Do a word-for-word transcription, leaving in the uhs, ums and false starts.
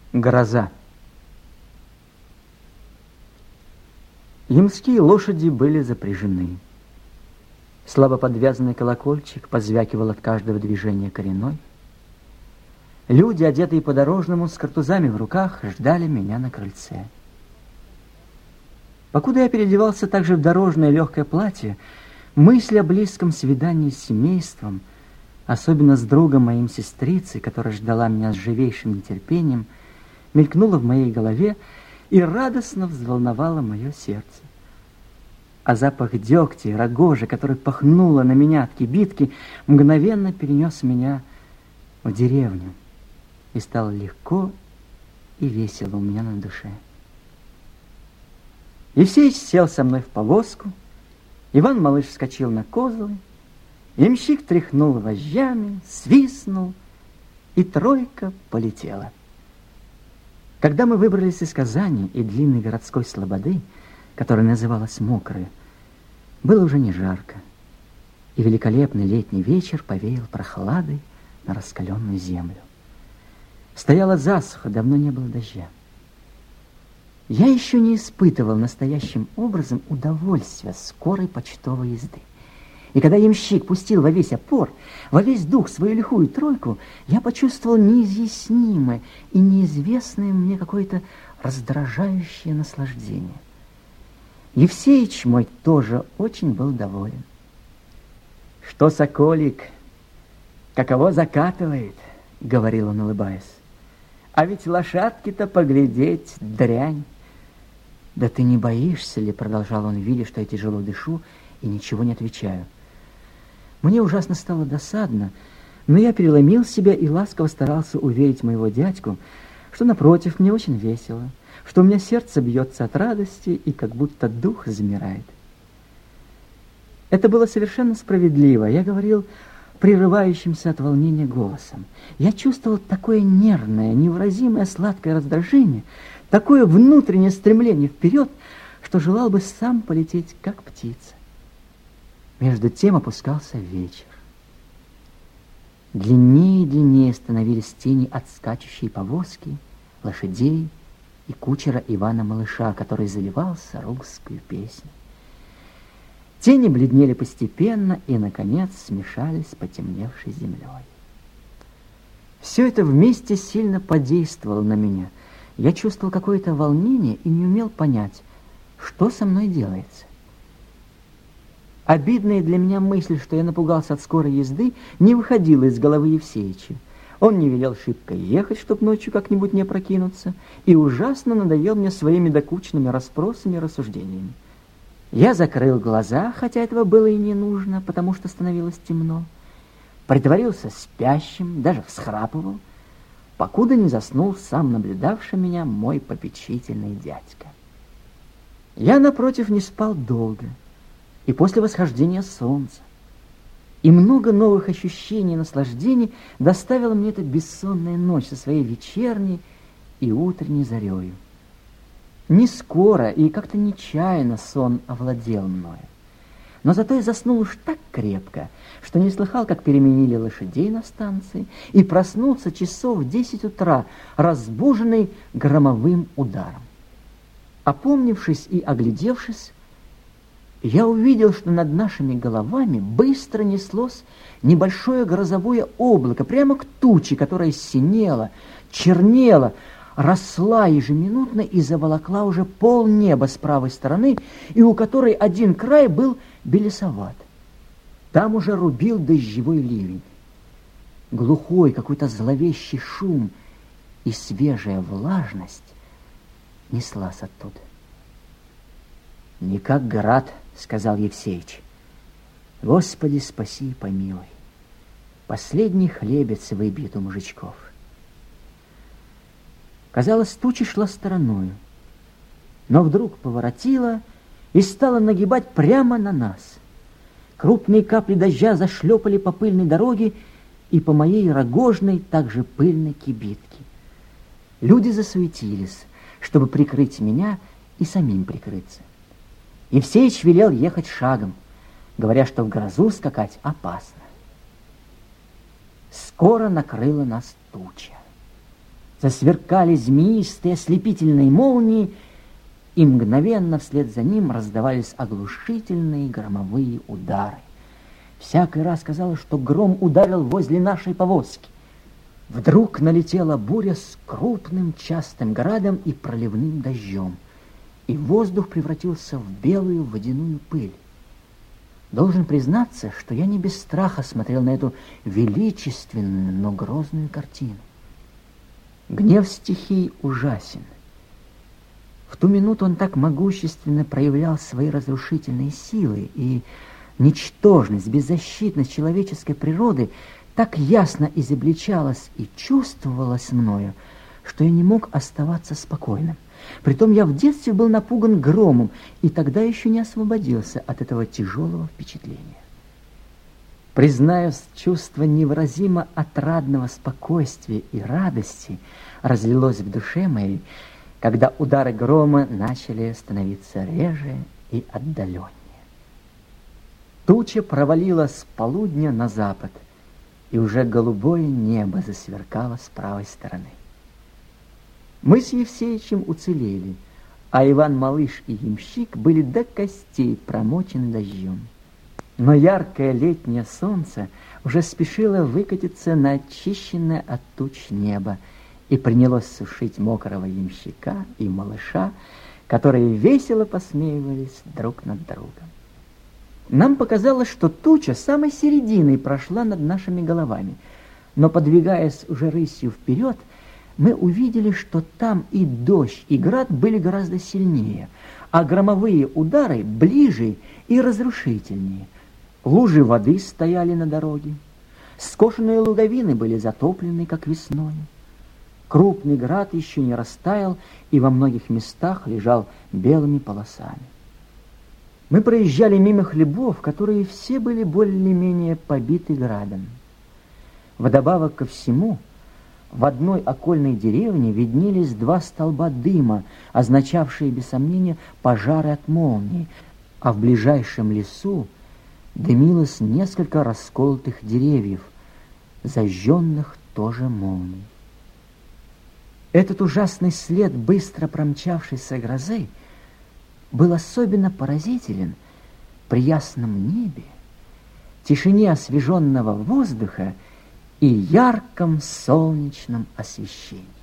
Гроза. Ямские лошади были запряжены. Слабо подвязанный колокольчик позвякивал от каждого движения коренной. Люди, одетые по-дорожному, с картузами в руках, ждали меня на крыльце. Покуда я переодевался также в дорожное легкое платье, мысль о близком свидании с семейством, особенно с другом моим сестрицей, которая ждала меня с живейшим нетерпением, мелькнула в моей голове и радостно взволновала мое сердце. А запах дегтя и рогожи, который пахнуло на меня от кибитки, мгновенно перенес меня в деревню, и стало легко и весело у меня на душе. Евсеич сел со мной в повозку, Иван Малыш вскочил на козлы, ямщик тряхнул вожжами, свистнул, и тройка полетела. Когда мы выбрались из Казани и длинной городской слободы, которая называлась Мокрой, было уже не жарко, и великолепный летний вечер повеял прохладой на раскаленную землю. Стояла засуха, давно не было дождя. Я еще не испытывал настоящим образом удовольствия скорой почтовой езды. И когда ямщик пустил во весь опор, во весь дух свою лихую тройку, я почувствовал неизъяснимое и неизвестное мне какое-то раздражающее наслаждение. Евсеич мой тоже очень был доволен. «Что, соколик, каково закатывает?» — говорил он, улыбаясь. «А ведь лошадки-то поглядеть дрянь». «Да ты не боишься ли?» — продолжал он, видя, что я тяжело дышу и ничего не отвечаю. Мне ужасно стало досадно, но я переломил себя и ласково старался уверить моего дядьку, что, напротив, мне очень весело, что у меня сердце бьется от радости и как будто дух замирает. Это было совершенно справедливо. Я говорил прерывающимся от волнения голосом. Я чувствовал такое нервное, невыразимое сладкое раздражение, такое внутреннее стремление вперед, что желал бы сам полететь, как птица. Между тем опускался вечер. Длиннее и длиннее становились тени от скачущей повозки, лошадей и кучера Ивана Малыша, который заливался русскую песню. Тени бледнели постепенно и, наконец, смешались с потемневшей землей. Все это вместе сильно подействовало на меня. Я чувствовал какое-то волнение и не умел понять, что со мной делается. Обидная для меня мысль, что я напугался от скорой езды, не выходила из головы Евсеича. Он не велел шибко ехать, чтоб ночью как-нибудь не опрокинуться, и ужасно надоел мне своими докучными расспросами и рассуждениями. Я закрыл глаза, хотя этого было и не нужно, потому что становилось темно. Притворился спящим, даже всхрапывал, покуда не заснул сам наблюдавший меня мой попечительный дядька. Я, напротив, не спал долго, и после восхождения солнца, и много новых ощущений и наслаждений доставила мне эта бессонная ночь со своей вечерней и утренней зарею. Не скоро и как-то нечаянно сон овладел мною. Но зато я заснул уж так крепко, что не слыхал, как переменили лошадей на станции, и проснулся часов в десять утра, разбуженный громовым ударом. Опомнившись и оглядевшись, я увидел, что над нашими головами быстро неслось небольшое грозовое облако, прямо к туче, которая синела, чернела, росла ежеминутно и заволокла уже полнеба с правой стороны, и у которой один край был белесоват. Там уже рубил дождевой ливень. Глухой какой-то зловещий шум и свежая влажность неслась оттуда. «Не как град», — сказал Евсеич. «Господи, спаси и помилуй. Последний хлебец выбьет у мужичков». Казалось, туча шла стороною, но вдруг поворотила и стала нагибать прямо на нас. Крупные капли дождя зашлепали по пыльной дороге и по моей рогожной, также пыльной кибитке. Люди засуетились, чтобы прикрыть меня и самим прикрыться. Евсеич велел ехать шагом, говоря, что в грозу скакать опасно. Скоро накрыла нас туча. Засверкали змеистые ослепительные молнии, и мгновенно вслед за ним раздавались оглушительные громовые удары. Всякий раз казалось, что гром ударил возле нашей повозки. Вдруг налетела буря с крупным частым градом и проливным дождем, и воздух превратился в белую водяную пыль. Должен признаться, что я не без страха смотрел на эту величественную, но грозную картину. Гнев стихий ужасен. В ту минуту он так могущественно проявлял свои разрушительные силы, и ничтожность, беззащитность человеческой природы так ясно изобличалась и чувствовалась мною, что я не мог оставаться спокойным. Притом я в детстве был напуган громом, и тогда еще не освободился от этого тяжелого впечатления. Признаюсь, чувство невыразимо отрадного спокойствия и радости разлилось в душе моей, когда удары грома начали становиться реже и отдаленнее. Туча провалилась с полудня на запад, и уже голубое небо засверкало с правой стороны. Мы с Евсеичем уцелели, а Иван-малыш и ямщик были до костей промочены дождем. Но яркое летнее солнце уже спешило выкатиться на очищенное от туч небо и принялось сушить мокрого ямщика и малыша, которые весело посмеивались друг над другом. Нам показалось, что туча самой серединой прошла над нашими головами, но, подвигаясь уже рысью вперед, мы увидели, что там и дождь, и град были гораздо сильнее, а громовые удары ближе и разрушительнее. Лужи воды стояли на дороге, скошенные луговины были затоплены, как весной. Крупный град еще не растаял и во многих местах лежал белыми полосами. Мы проезжали мимо хлебов, которые все были более-менее побиты градом. Вдобавок ко всему, в одной окольной деревне виднелись два столба дыма, означавшие, без сомнения, пожары от молнии, а в ближайшем лесу дымилось несколько расколотых деревьев, зажженных тоже молнией. Этот ужасный след быстро промчавшейся грозы был особенно поразителен при ясном небе, тишине освеженного воздуха и ярком солнечном освещении.